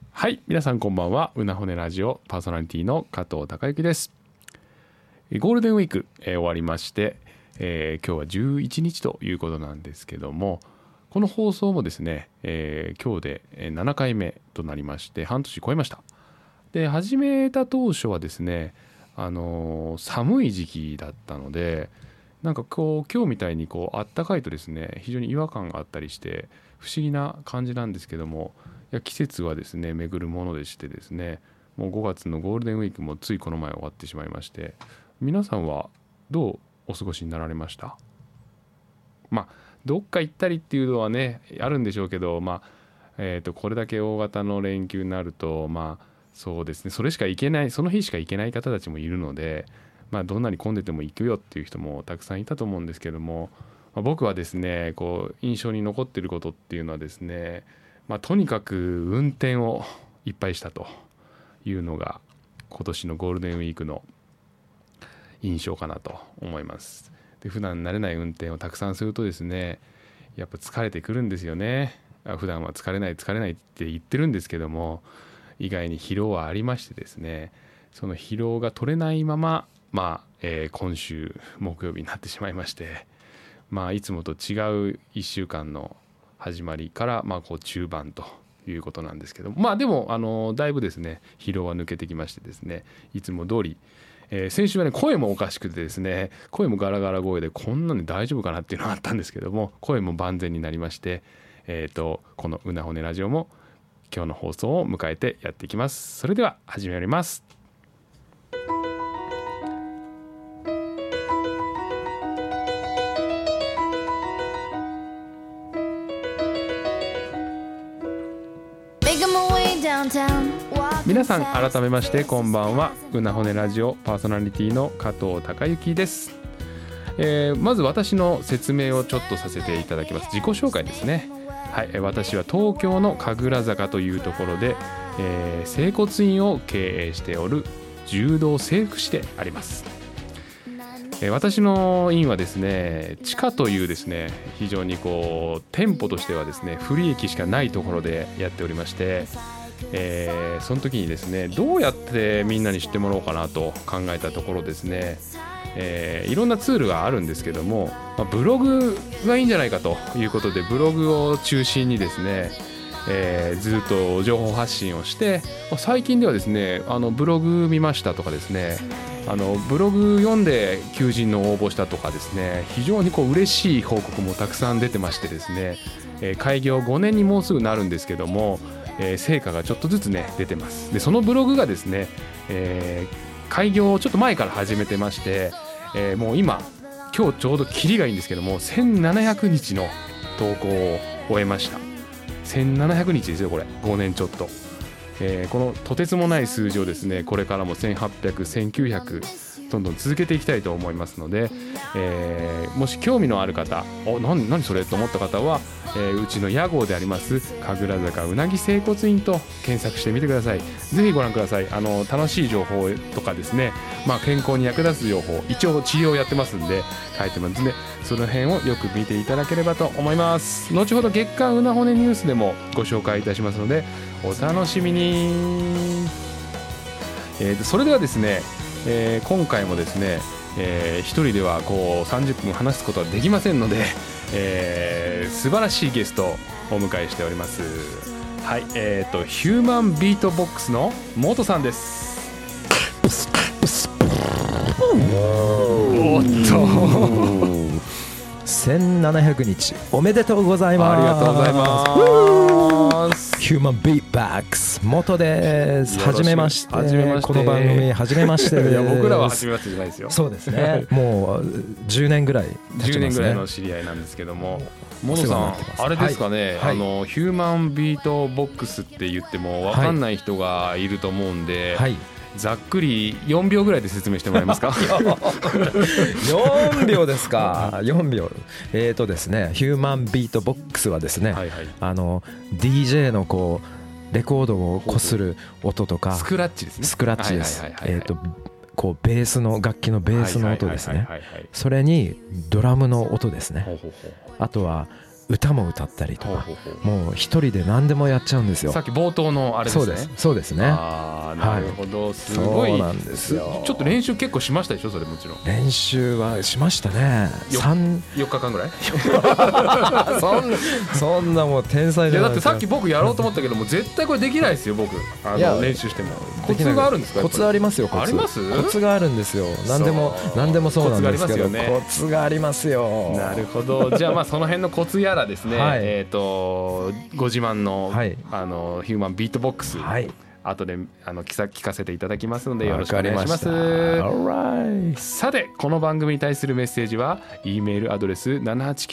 はい、皆さんこんばんは。うなほねラジオパーソナリティの加藤孝之です。ゴールデンウィーク、終わりまして、今日は11日ということなんですけども、この放送もですね、今日で7回目となりまして半年超えました。で、始めた当初はですね、寒い時期だったので、なんかこう今日みたいにこうあったかいとですね、非常に違和感があったりして不思議な感じなんですけども、いや季節はですね巡るものでしてですね、もう5月のゴールデンウィークもついこの前終わってしまいまして、皆さんはどうお過ごしになられました？まあどっか行ったりっていうのはねあるんでしょうけど、これだけ大型の連休になると、そうですね、それしか行けない、その日しか行けない方たちもいるので、どんなに混んでても行くよっていう人もたくさんいたと思うんですけども、僕はですねこう印象に残っていることっていうのはですね、とにかく運転をいっぱいしたというのが今年のゴールデンウィークの印象かなと思います。で、普段慣れない運転をたくさんするとですね、やっぱ疲れてくるんですよね。普段は疲れないって言ってるんですけども、意外に疲労はありましてですね、その疲労が取れないまま、今週木曜日になってしまいまして、いつもと違う1週間の始まりからこう中盤ということなんですけど、でもだいぶですね疲労は抜けてきましてですね、いつも通り、先週はね声もおかしくてですね、声もガラガラ声でこんなに大丈夫かなっていうのがあったんですけども、声も万全になりまして、このうなほねラジオも今日の放送を迎えてやっていきます。それでは始めます。皆さん改めましてこんばんは。うなほねラジオパーソナリティの加藤孝之です。まず私の説明をちょっとさせていただきます。自己紹介ですね。はい、私は東京の神楽坂というところで、整骨院を経営しておる柔道整復師であります。私の院はですね、地下というですね非常にこう店舗としてはですね不利益しかないところでやっておりまして、その時にですねどうやってみんなに知ってもらおうかなと考えたところですね、いろんなツールがあるんですけども、ブログがいいんじゃないかということでブログを中心にですね、ずっと情報発信をして、最近ではですねブログ見ましたとかですね、ブログ読んで求人の応募したとかですね、非常にこう嬉しい報告もたくさん出てましてですね、開業5年にもうすぐなるんですけども、成果がちょっとずつね出てます。でそのブログがですね、開業ちょっと前から始めてまして、もう今日ちょうどキリがいいんですけども1700日の投稿を終えました。1700日ですよこれ、5年ちょっと。このとてつもない数字をですねこれからも1800、1900どんどん続けていきたいと思いますので、もし興味のある方、何それと思った方は、うちの屋号であります神楽坂うなぎ整骨院と検索してみてください。ぜひご覧ください。楽しい情報とかですね、健康に役立つ情報、一応治療やってますんで書いてますんで、その辺をよく見ていただければと思います。後ほど月刊うなほねニュースでもご紹介いたしますのでお楽しみに。それではですね、今回もですね、一人ではこう30分話すことはできませんので、素晴らしいゲストをお迎えしております。はい、ヒューマンビートボックスの元さんです。おっと 1700日おめでとうございます。 ありがとうございます。 ヒューマンビートボックス元です。はじめまして。この番組はじめましてです。 いや僕らははじめましてじゃないですよ。 そうですね。もう10年ぐらい経ちますね。 10年ぐらいの知り合いなんですけども、モノさんあれですかね、ヒューマンビートボックスって言っても分かんない人がいると思うんで、ざっくり4秒ぐらいで説明してもらえますか。 4秒ですか。4秒。ですね、ヒューマンビートボックスはですね、DJ のこうレコードをこする音とか、 スクラッチですね。 スクラッチです。こうベースの楽器のベースの音ですね。それにドラムの音ですね。あとは歌も歌ったりとか、もう一人で何でもやっちゃうんですよ。 さっき冒頭のあれですね。 そうですね。 ああ、なるほど、はい、すごい。そうなんですよ。ちょっと練習結構しましたでしょ、それ。もちろん練習はしましたね。 4日間ぐらいそんなもう天才じゃないですか。 いやだってさっき僕やろうと思ったけども絶対これできないですよ僕。練習してもコツがあるんですか？ コツありますよ。 あります？ コツがあるんですよ。何でもそうなんですけど、コツがありますよ。 なるほど。じゃあまあその辺のコツやらですね、はい、ご自慢の、はい、ヒューマンビートボックス、はい、後で聞かせていただきますのでよろしくお願いします。さてこの番組に対するメッセージは E メールアドレス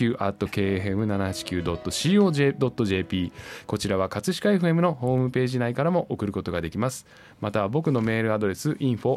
789@kfm789.co.jp こちらは葛飾 FM のホームページ内からも送ることができます。または僕のメールアドレス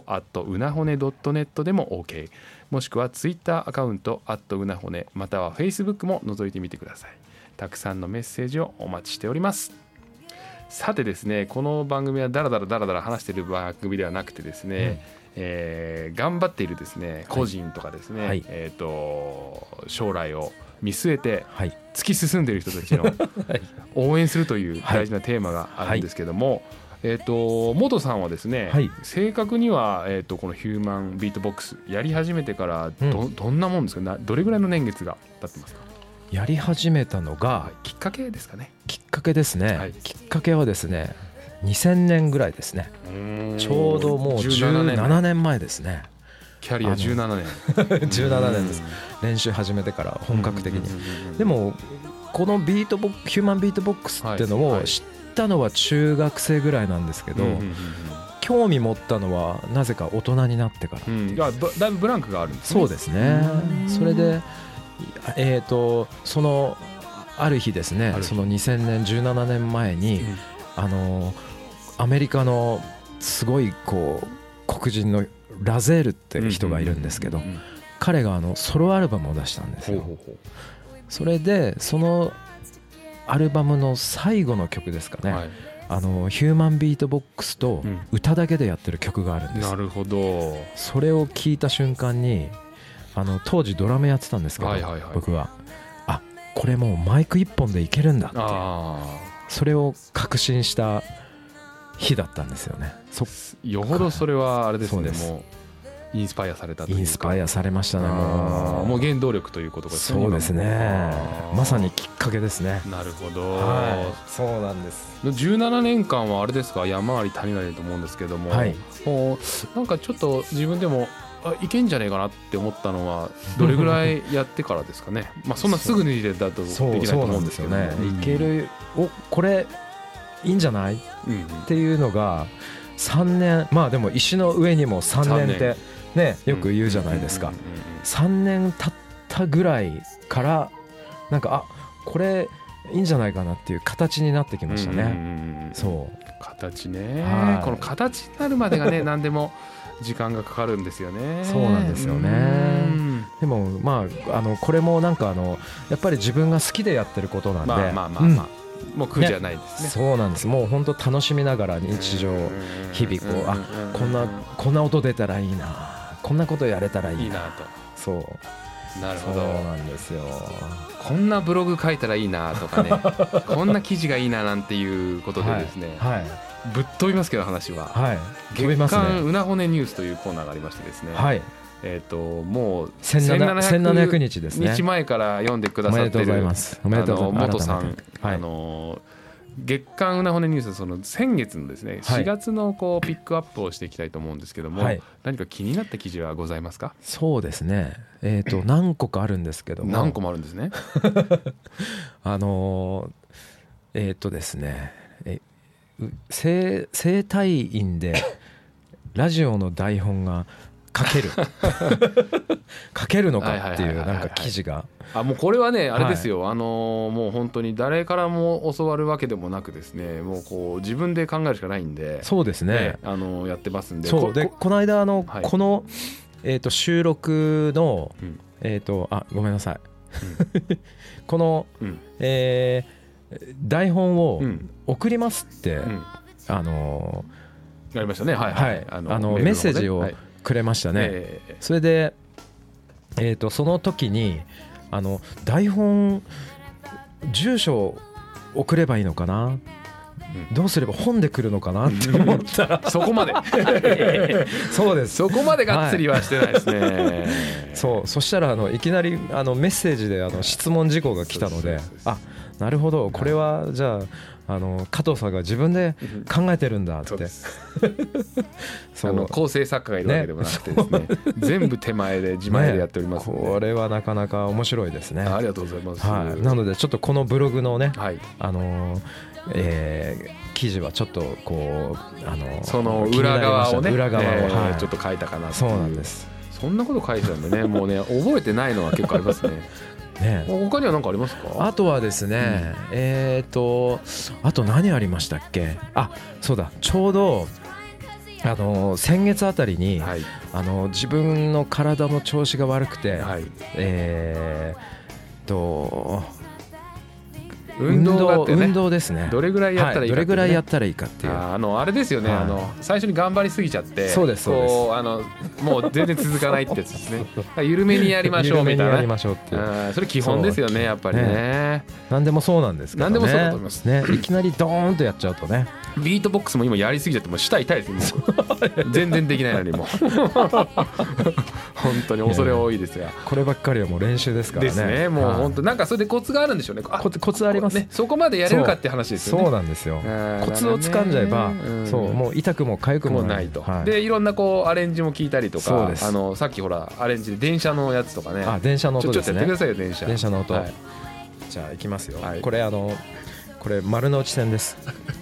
info@unahone.net でも OK、 もしくはツイッターアカウント@unahoneまたは Facebook も覗いてみてください。たくさんのメッセージをお待ちしております。さてですね、この番組はダラダラ話している番組ではなくてですね、頑張っているですね個人とかですね、はい、将来を見据えて突き進んでいる人たちの応援するという大事なテーマがあるんですけども、元さんはですね、はい、正確には、このヒューマンビートボックスやり始めてからどんなもんですか？どれぐらいの年月が経ってますか？ やり始めたのが、 きっかけですかね。 きっかけですね、はい、きっかけはですね2000年ぐらいですね。ちょうどもう17年前ですね。 キャリア17年 17年です。練習始めてから本格的に。でもこのヒューマンビートボックスっていうのを知ったのは中学生ぐらいなんですけど、興味持ったのはなぜか大人になってから。 だいぶブランクがあるんですね。 そうですね。それでそのある日ですね、その2000年17年前に、アメリカのすごいこう黒人のラゼールって人がいるんですけど、彼がソロアルバムを出したんですよ。それでそのアルバムの最後の曲ですかね、はい、ヒューマンビートボックスと歌だけでやってる曲があるんです、 なるほど。 それを聞いた瞬間に当時ドラムやってたんですけど、僕はこれもうマイク一本でいけるんだって、それを確信した日だったんですよね。 よほどそれはあれですね、もうインスパイアされたというか。 インスパイアされましたね。 もう原動力ということですね。 そうですね、まさにきっかけですね。 なるほど、 そうなんです。 17年間はあれですか、山あり谷ありと思うんですけども、なんかちょっと自分でもいけんじゃねえかなって思ったのはどれぐらいやってからですかね。そんなすぐにだとできないと思うんですけどね。 いける、これいいんじゃない、っていうのが3年、でも石の上にも3年ってねよく言うじゃないですか。3年経ったぐらいからなんかこれいいんじゃないかなっていう形になってきましたね。そう形ね、この形になるまでがね何でも時間がかかるんですよね。 そうなんですよね。でもこれもなんかやっぱり自分が好きでやってることなんで、 もう苦じゃないですね。 そうなんです。もう本当楽しみながら日常日々こんな音出たらいいな、こんなことやれたらいいなと。そうなるほど。 そうなんですよ。 こんなブログ書いたらいいなとかねこんな記事がいいななんていうことでですね、ぶっ飛びますけど話は、月刊うなほねニュースというコーナーがありましてですね、もう 1700日ですね。 日前から読んでくださってる元さん、月刊うなほねニュース、その先月のですね4月のこうピックアップをしていきたいと思うんですけども、何か気になった記事はございますか？ そうですね、何個かあるんですけども。 何個もあるんですね。 ですね、整体院でラジオの台本が書けるのかっていうなんか記事が、 もうこれはねあれですよ、もう本当に誰からも教わるわけでもなくですね、もうこう自分で考えるしかないんで。そうですね、やってますんで。 そうで、この間この収録のごめんなさいこの台本を送りますってやりましたね。 メッセージをくれましたね。それでその時に台本住所を送ればいいのかな、どうすれば本で来るのかなって思ったらそこまでそうです、 そこまでがっつりはしてないですね、 そしたらいきなりメッセージで質問事項が来たので、あ、なるほど、これはじゃあ加藤さんが自分で考えてるんだって、 そう構成作家がいるわけでもなくてですね、全部手前で自前でやっておりますので、 これはなかなか面白いですね。 ありがとうございます、 はい、なのでちょっとこのブログのね、 はい、 記事はちょっとこうその裏側をね、 はい、 ちょっと書いたかなっていう。 そうなんです。 そんなこと書いてたんでね、もうね覚えてないのは結構ありますね。ね、他には何かありますか？ あとはですね、あと何ありましたっけ？あ、そうだ、ちょうど先月あたりに、はい、自分の体の調子が悪くて、はい、運動ですね。 どれぐらいやったらいいか、 どれぐらいやったらいいかっていう、 あれですよね、最初に頑張りすぎちゃって、 そうですこうもう全然続かないってやつですね。緩めにやりましょうみたいな、 緩めにやりましょうっていう、 それ基本ですよね、やっぱりね。 何でもそうなんですけどね。 何でもそうだと思いますね。いきなりドーンとやっちゃうとね、 ビートボックスも今やりすぎちゃってもう舌痛いですよ全然できないのにも本当に恐れ多いですが、 こればっかりはもう練習ですからね。 ですね。もう本当なんかそれでコツがあるんでしょうね。 コツありますね。 そこまでやれるかって話ですよね。 そうなんですよ。コツを掴んじゃえば、そうもう痛くも痒くもないと。でいろんなこうアレンジも聞いたりとか、さっきほらアレンジで電車のやつとかね。 電車の音ですね。 ちょっとやってくださいよ、電車の音。じゃあ行きますよ。これ丸の内線です。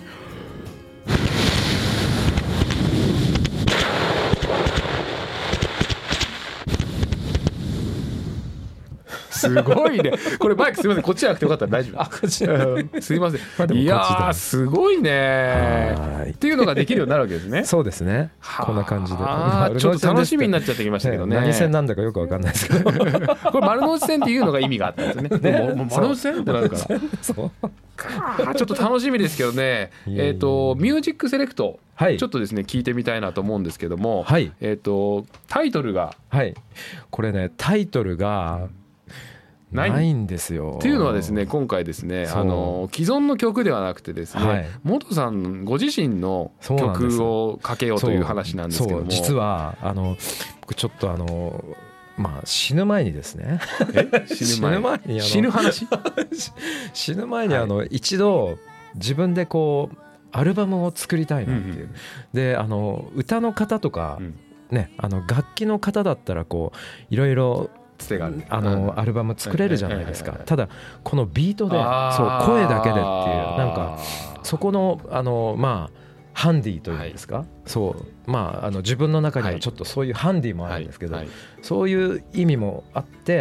すごいね。これマイクすみません、こっちじゃなくてよかったら大丈夫。こっちすいません。いやーすごいねっていうのができるようになるわけですね。 そうですね。こんな感じで。 ちょっと楽しみになっちゃってきましたけどね。 何線なんだかよくわかんないですけど。これ丸の内線っていうのが意味があったんですね。もう丸の内線ってなるから。ちょっと楽しみですけどね。ミュージックセレクト。ちょっとですね聞いてみたいなと思うんですけども、タイトルが、 これねタイトルがないんですよ。 っていうのはですね、今回ですね、既存の曲ではなくてですね、元さんご自身の曲をかけようという話なんですけども、 実は僕ちょっと死ぬ前にですね死ぬ前に死ぬ話死ぬ前に一度自分でこうアルバムを作りたいなっていう、で歌の方とか、ね、楽器の方だったらこういろいろアルバム作れるじゃないですか。ただこのビートで声だけでっていう、なんかそこのハンディというんですか、自分の中にはちょっとそういうハンディもあるんですけど、そういう意味もあって、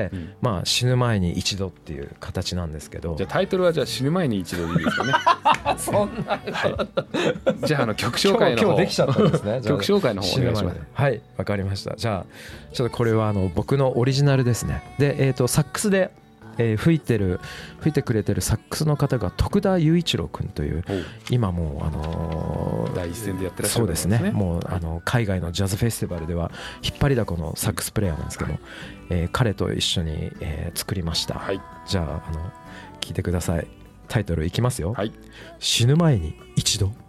死ぬ前に一度っていう形なんですけど、 じゃあタイトルはじゃあ死ぬ前に一度でいいですかね。 そんな、 じゃあ曲紹介の方、 今日できちゃったんですね。 曲紹介の方お願いします。 はい、わかりました。じゃあちょっとこれは僕のオリジナルですね。でサックスで吹いてくれてるサックスの方が徳田雄一郎君という、今も第一線でやってらっしゃるんですね。 そうですね。もう海外のジャズフェスティバルでは引っ張りだこのサックスプレイヤーなんですけども、彼と一緒に作りました。じゃあ聞いてください。タイトルいきますよ。死ぬ前に一度。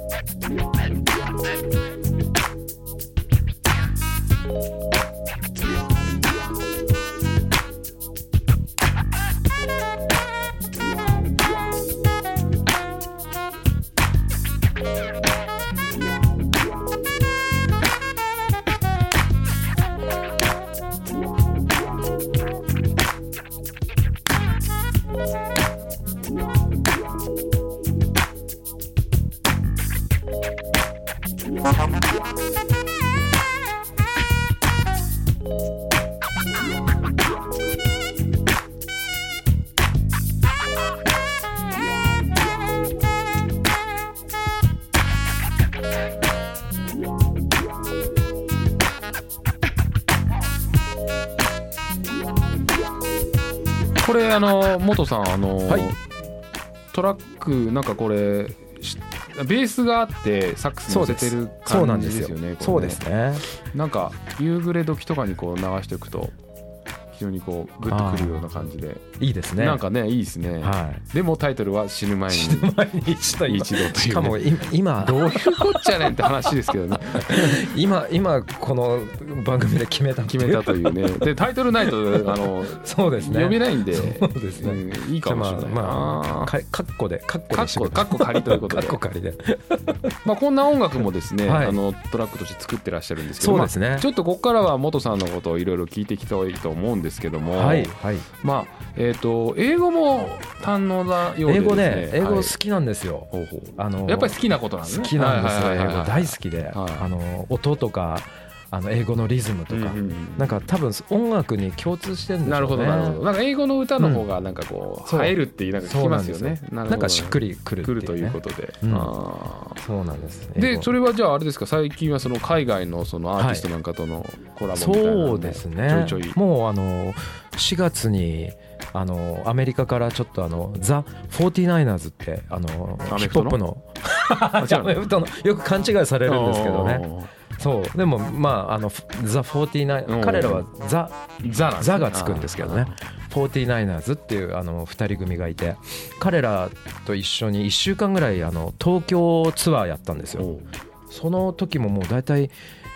これ元さんはい、 トラックなんかこれベースがあってサックス乗せてる感じですよね。 そうですね。 なんか夕暮れ時とかにこう流しておくと非常にこうグッとくるような感じでいいですね。 なんかねいいですね、はい、でもタイトルは死ぬ前に一度という、ね、 しかも今どういうこっちゃねんって話ですけどね今この番組で決めたというね。でタイトルないとそうですね、 読めないんで、 そうですね、 いいかもしれない。 まあカッコ仮ということでカッコ仮でまあこんな音楽もですね、 はい、 トラックとして作ってらっしゃるんですけど、 そうですね、 ちょっとここからは元さんのことをいろいろ聞いていきたいと思うんですけども、 はいはい、 まあ英語も堪能なようでですね。 英語好きなんですよ、 はい、やっぱり好きなことなんですね。 好きなんですよ、英語大好きで、はい、音とか英語のリズムとか、なんか多分音楽に共通してるんですよね。 なるほどなるほど。なんか英語の歌の方がなんかこう、映えるっていうなんか聞きますよね。 なんかしっくりくるっていうね、 ということで、 そうなんです。 でそれはじゃああれですか、最近はその海外のそのアーティストなんかとのコラボみたいなのも、 そうですね、 ちょいちょいもう4月にアメリカからちょっとザ・49ersってヒップホップのアメフトのよく勘違いされるんですけどね。そうでもまあザ・49、彼らはザがつくんですけどね、49ersっていう2人組がいて、彼らと一緒に1週間ぐらい東京ツアーやったんですよ。その時ももう大体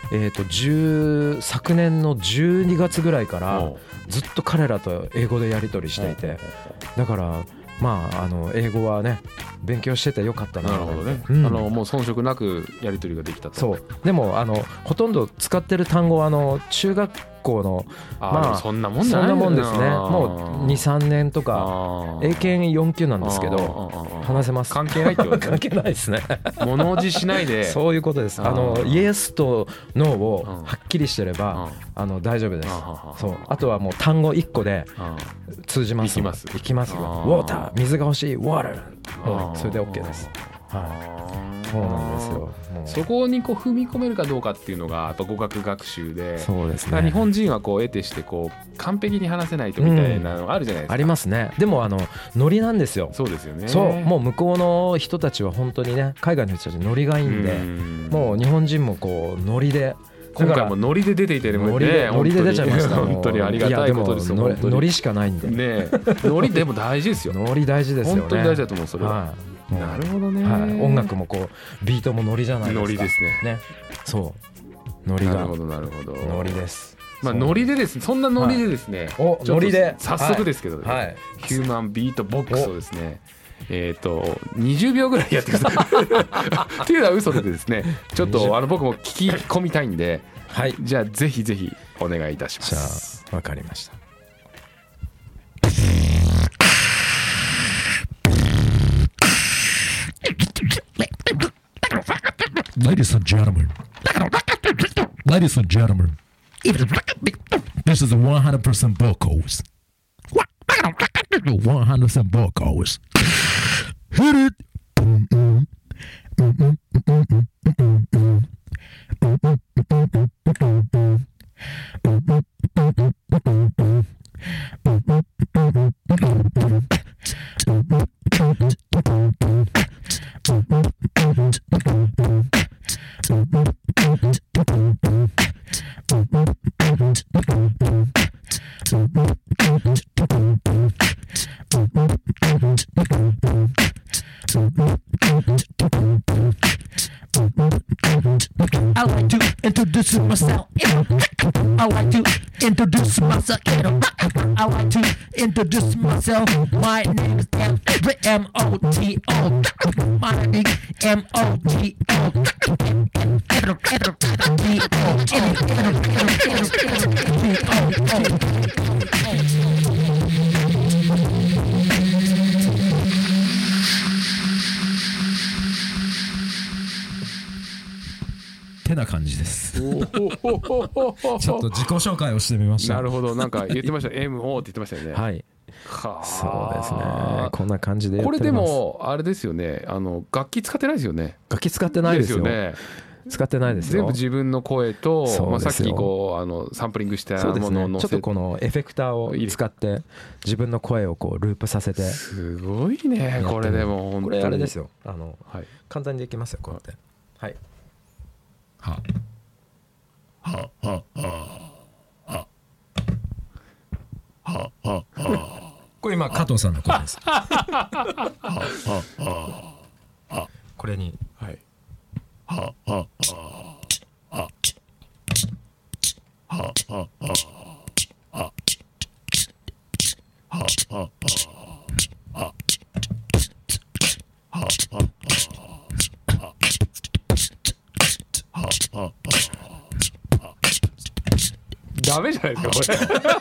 昨年の12月ぐらいからずっと彼らと英語でやり取りしていて、だからまあ英語はね勉強しててよかったな。 なるほどね、もう遜色なくやり取りができたと。 そうでもほとんど使ってる単語は中学校のまあそんなもんじゃない、 そんなもんですね。もう 2,3 年とか英検4級なんですけど話せます。 関係ないってことね。 関係ないですね。 物おじしないでそういうことです。イエスとノーをはっきりしてれば大丈夫です。そうあとはもう単語1個で通じます。いきますよ。ウォーター、水が欲しい、ウォーター、それで OK です。そうなんですよ。 そこにこう踏み込めるかどうかっていうのがやっぱ語学学習で、 そうですね、 日本人はこう得てしてこう完璧に話せないとみたいなのがあるじゃないですか。 ありますね。でもノリなんですよ。 そうですよね。 そうもう向こうの人たちは本当にね、海外の人たちノリがいいんで、もう日本人もこうノリで、 今回もノリで出ていてね、 ノリで出ちゃいました。 本当にありがたいことですよ。 ノリしかないんでね。ノリでも大事ですよ。 ノリ大事ですよね。 本当に大事だと思う、それは。なるほどね、 音楽もこうビートもノリじゃないですか。 ノリですね。 そうノリが、 なるほどなるほど、 ノリです。 まあノリでですね、そんなノリでですね、 ノリで早速ですけど、ヒューマンビートボックスをですね、20秒ぐらいやってくださいっていうのは嘘でですね、ちょっと僕も聞き込みたいんで、じゃあぜひぜひお願いいたします。 じゃあ分かりました。 Ladies and gentlemen, this is a 100% vocals. 100% vocals. Hit it. I like to introduce myself. I like to introduce myself. I like to introduce myself. My name is M-O-T-O. My name is M-O-T-O.てな感じです。ちょっと自己紹介をしてみました。 なるほど、なんか言ってましたMO って言ってましたよね。 はい。 はあ、 そうですね。こんな感じでやってます。 これでもあれですよね、楽器使ってないですよね。 楽器使ってないですよ。 ね。 使ってないですよ。 全部自分の声と、まあ、さっきこうサンプリングしたものを乗せて、 ちょっとこのエフェクターを使って自分の声をこうループさせて。 すごいねこれ。でも本当にこれあれですよ、はい、簡単にできますよこうやって。はい。ははははははは。これ今加藤さんの声です。これに。はい。はははははははダメじゃないですかこれ。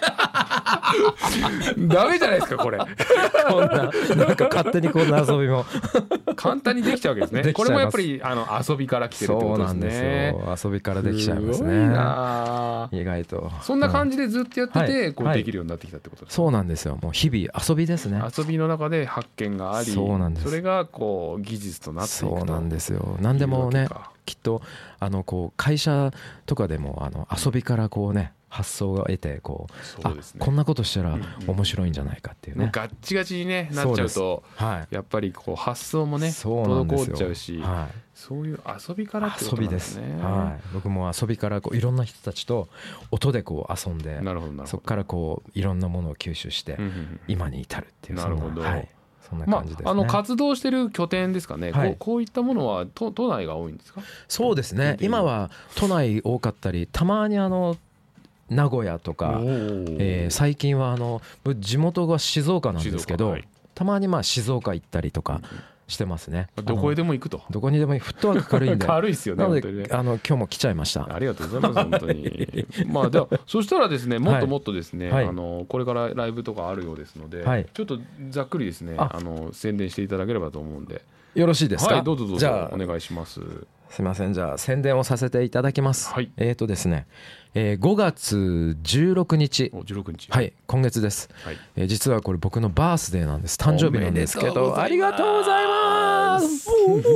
ダメじゃないですかこれ。 こんなんか勝手にこんな遊びも簡単にできちゃうわけですね。これもやっぱり遊びから来てるってことですね。そうなんですよ。遊びからできちゃいますね。すごいな。意外と。そんな感じでずっとやってて、こうできるようになってきたってことですね。 そうなんですよ。もう日々遊びですね。 遊びの中で発見があり、そうなんです。それがこう技術となっていくと。そうなんですよ。何でもね、きっとこう会社とかでも遊びからこうね。発想を得てこう、ね、こんなことしたら面白いんじゃないかっていうね、ガッチガチに、ね、なっちゃうと、はい、やっぱりこう発想もね滞っちゃうし、はい、そういう遊びからってことなんですね。遊びです、はい、僕も遊びからこういろんな人たちと音でこう遊んで、そこからこういろんなものを吸収して今に至るっていう。なるほど、はい、そんな感じですね。活動してる拠点ですかね、はい、こういったものは都内が多いんですか？ そうですね、今は都内多かったり、たまに名古屋とか、最近は地元が静岡なんですけど、はい、たまに静岡行ったりとかしてますね。 どこへでも行くと。 どこにでもフットワーク軽いんで軽いですよね。なので今日も来ちゃいました。 ありがとうございます本当に。まあではそしたらですね、もっともっとですね、はい、これからライブとかあるようですので、はい、ちょっとざっくりですね宣伝していただければと思うんで。 よろしいですか？ はい、どうぞどうぞお願いします。 すいません、じゃあ宣伝をさせていただきます。はい、ですね、5月16日、はい、今月です。はい、実はこれ僕のバースデーなんです。誕生日なんですけど、ありがとうございます。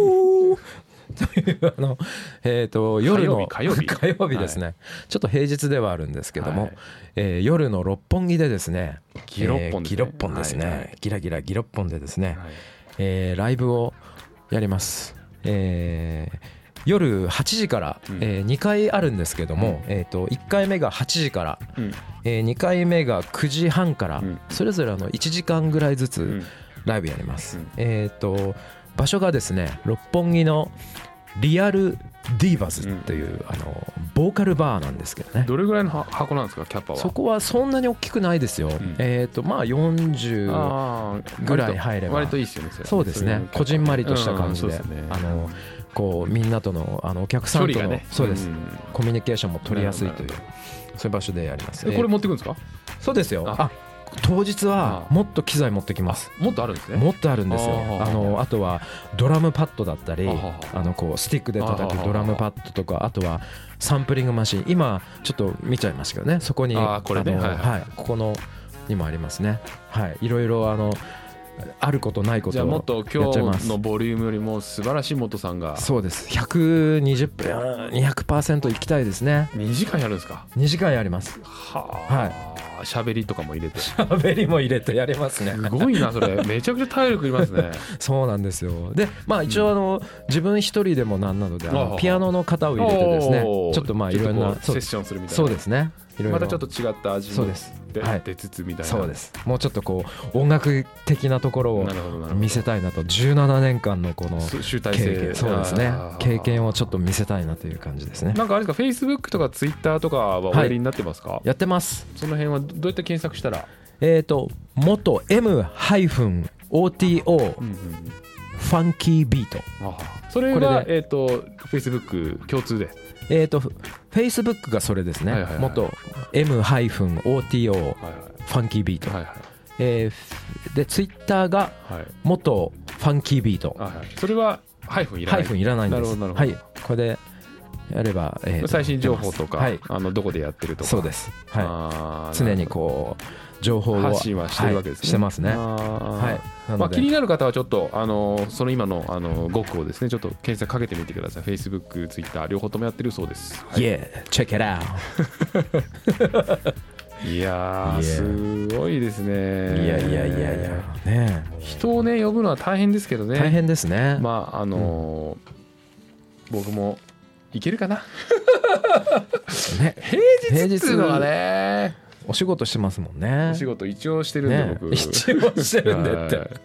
という夜の火曜日ですね、はい、ちょっと平日ではあるんですけども、はい、夜の六本木でですね、ギロッポンですね、はいはい、ギラギラギロッポンでですね、はい、ライブをやります。夜8時から、2回あるんですけども、1回目が8時から、2回目が9時半から、それぞれ1時間ぐらいずつライブやります。場所がですね、六本木のリアルディーバズっていう、ボーカルバーなんですけどね。 どれぐらいの箱なんですか、キャパは？ そこはそんなに大きくないですよ。まあ40ぐらい入れば割といいですよね。 そうですね、こじんまりとした感じで、こうみんなとのお客さんとの、そうです、コミュニケーションも取りやすいという、そういう場所でやります。 これ持ってくんですか？ そうですよ。当日はもっと機材持ってきます。 もっとあるんですね。 もっとあるんですよ。あとはドラムパッドだったり、こうスティックで叩くドラムパッドとか、あとはサンプリングマシン、今ちょっと見ちゃいましたけどね、そこにこれね、はい、ここのにもありますね。はい、いろいろあることないことを。 じゃあもっと今日のボリュームよりも素晴らしい元さんが。 そうです。120分 200% いきたいですね。 2時間やるんですか ？2時間やります。 はい。喋りとかも入れて。 喋りも入れてやりますね。 すごいなそれ。めちゃくちゃ体力いりますね。 そうなんですよ。で、まあ一応自分一人でもなんなのでピアノの方を入れてですね、ちょっとまあいろんなセッションするみたいな。 そうですね。 いろいろまたちょっと違った味もそうですで、 はい出つつみたいな。 そうです。もうちょっとこう音楽的なところをなるほどなるほど見せたいなと、17年間のこの集大経成。 験、そうですね、 あー経験をちょっと見せたいなという感じですね。 なんかあれですか、Facebook とか Twitter とかはおやりになってますか？ やってます。 その辺はどうやって検索したら？ 元 M-OTO ファンキービート。 それこはれ Facebook 共通で。 Facebook がそれですね、 はいはいはい元 M-OTO ファンキービート、 はいはいで Twitter がはい元ファンキービート。 はいはい。それはハイフンいらない。 ハイフンいらないんです。 なるほどなるほど。 はい、これでやれば、 最新情報とか、 はい、 どこでやってるとか。 そうです、はあーい、常にこう情報を発信はしてるわけですね。 はい、してますね。 あーはい、なので、 気になる方はちょっとその今の語句をですねちょっと検索かけてみてください。 Facebook、Twitter 両方ともやってるそうです、はい、 Yeah, check it out いやー Yeah すごいですね。 いやね、 人をね呼ぶのは大変ですけどね。 大変ですね。 まあ僕もいけるかなね、 平日っていうのはねお仕事してますもんね。 お仕事一応してるんで、 ね、 僕一応してるんでってはい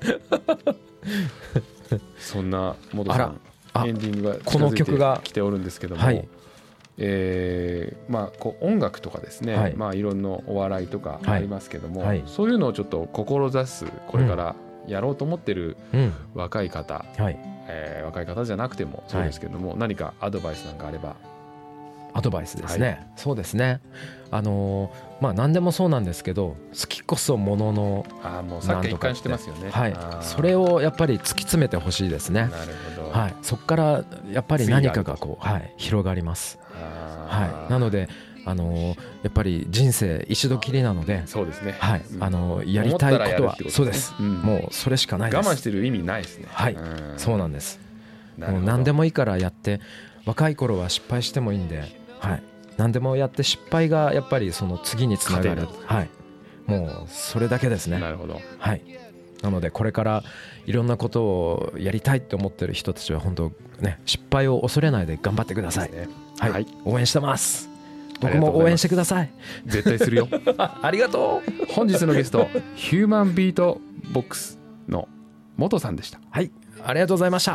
そんな元さんあら、 エンディングがこの曲が来ておるんですけども、 はい、 まあこう音楽とかですね、 はいまあいろんなお笑いとかありますけども、 はいそういうのをちょっと志すこれからやろうと思ってるうん若い方、 はい、 若い方じゃなくてもそうですけども、何かアドバイスなんかあれば。 アドバイスですね、そうですね、まあ何でもそうなんですけど、好きこそもののもうさっき一貫してますよね。 はい、それをやっぱり突き詰めてほしいですね。 なるほど、 はい、そこからやっぱり何かがこう、はい、広がります。はい、なのでやっぱり人生一度きりなので、 そうですね、 はい、 うんやりたいことは思ったらやるってことですねそうです、 うんもうそれしかないです。 我慢してる意味ないですね。 はい、 うんそうなんです。 なるほどもう何でもいいからやって、若い頃は失敗してもいいんで、はい、何でもやって失敗がやっぱりその次につながる、はい、もうそれだけですね。 なるほど。 はい、なのでこれからいろんなことをやりたいって思ってる人たちは本当ね、失敗を恐れないで頑張ってください。 ですねはい、 はい応援してます。 ありがとうございます僕も応援してください。 絶対するよありがとう。 本日のゲストヒューマンビートボックスの元さんでした。 はい、ありがとうございました。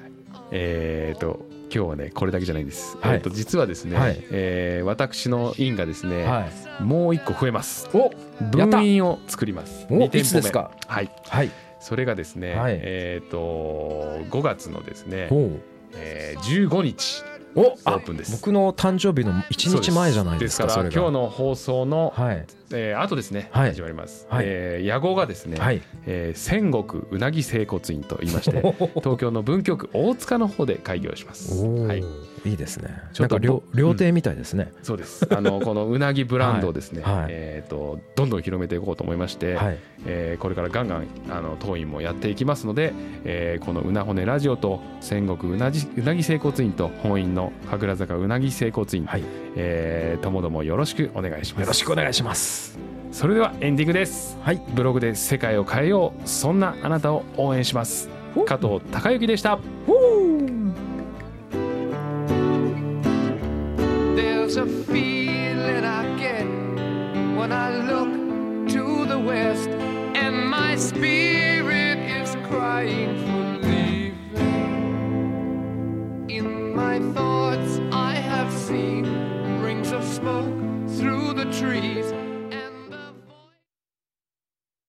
今日はねこれだけじゃないんです、 はい実はですね、 はい私の院がですね、 はい、 もう一個増えます。 お、 分院を作ります。 お 2店舗目いつですか？ はい、 はい、 それがですね、 はい 5月のですね、 おう、 15日お、 オープンです。 僕の誕生日の1日前じゃないですか。 ですからそれが今日の放送の、 はい、 後ですね、 はい始まります、 はい屋号がですね、 はい、 千石うなぎ整骨院と言いまして東京の文京区大塚の方で開業します。 おー、 はい、 いいですね。 ちょっとなんか料亭みたいですね。 そうですこのうなぎブランドをですね、 はいはいどんどん広めていこうと思いまして、 はい、 これからガンガン当院もやっていきますので、このうな骨ラジオと千石うなぎ整骨院と本院の神楽坂うなぎ整骨院、 はい、 ともどもよろしくお願いします。 よろしくお願いします。 それではエンディングです。 はい、 ブログで世界を変えよう、そんなあなたを応援します。加藤孝之でした。 There's a feeling I get when I look to the west, and my spirit